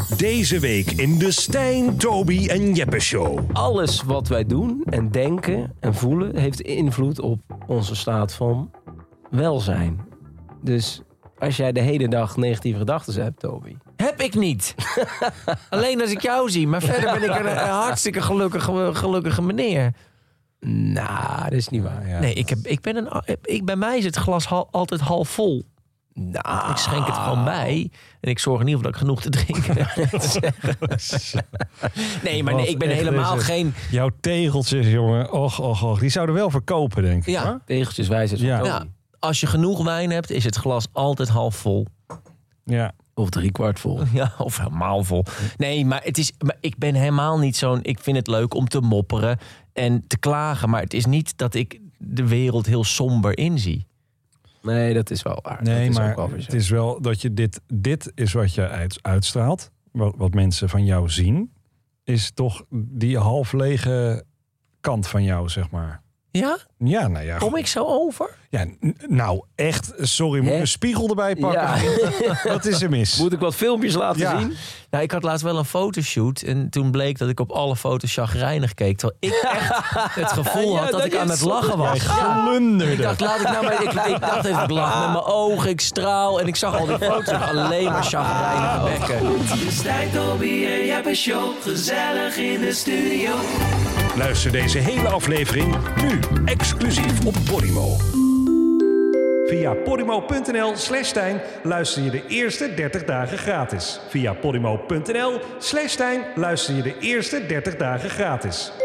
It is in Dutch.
Deze week in de Stijn, Toby en Jeppe Show. Alles wat wij doen en denken en voelen heeft invloed op onze staat van welzijn. Dus als jij de hele dag negatieve gedachten hebt, Toby. Heb ik niet. Alleen als ik jou zie. Maar verder ben ik een hartstikke gelukkige meneer. Nou, dat is niet waar. Ja. Nee, bij mij is het glas altijd half vol. Nou, ik schenk het gewoon bij. En ik zorg in ieder geval dat ik genoeg te drinken heb. Nee, maar ik ben helemaal geen... Jouw tegeltjes, jongen. Och. Die zouden wel verkopen, denk ik. Ja, hoor. tegeltjes wijzen. Ja. Als je genoeg wijn hebt, is het glas altijd half vol. Ja. Of 3/4 vol. Ja, of helemaal vol. Nee, maar ik ben helemaal niet zo'n... Ik vind het leuk om te mopperen en te klagen. Maar het is niet dat ik de wereld heel somber inzie. Nee, dat is wel waar. Nee, is maar het is wel dat je dit is wat je uitstraalt. Wat mensen van jou zien. Is toch die half lege kant van jou, zeg maar. Ja? Ja, nou ja. Kom ik zo over? Ja, nou echt, sorry, moet ik een spiegel erbij pakken? Ja. Wat is er mis? Moet ik wat filmpjes laten zien? Nou, ik had laatst wel een fotoshoot en toen bleek dat ik op alle foto's chagrijnig keek. Terwijl ik echt het gevoel had dat ik aan het lachen was. Glunderde. Ik dacht, ik dacht even, ik lach met mijn ogen, ik straal en ik zag al die foto's alleen maar chagrijnige bekken. De Stijn, Toby en Jeppe Show, gezellig in de studio. Luister deze hele aflevering nu exclusief op Podimo. Via podimo.nl/Stijn luister je de eerste 30 dagen gratis. Via podimo.nl/Stijn luister je de eerste 30 dagen gratis.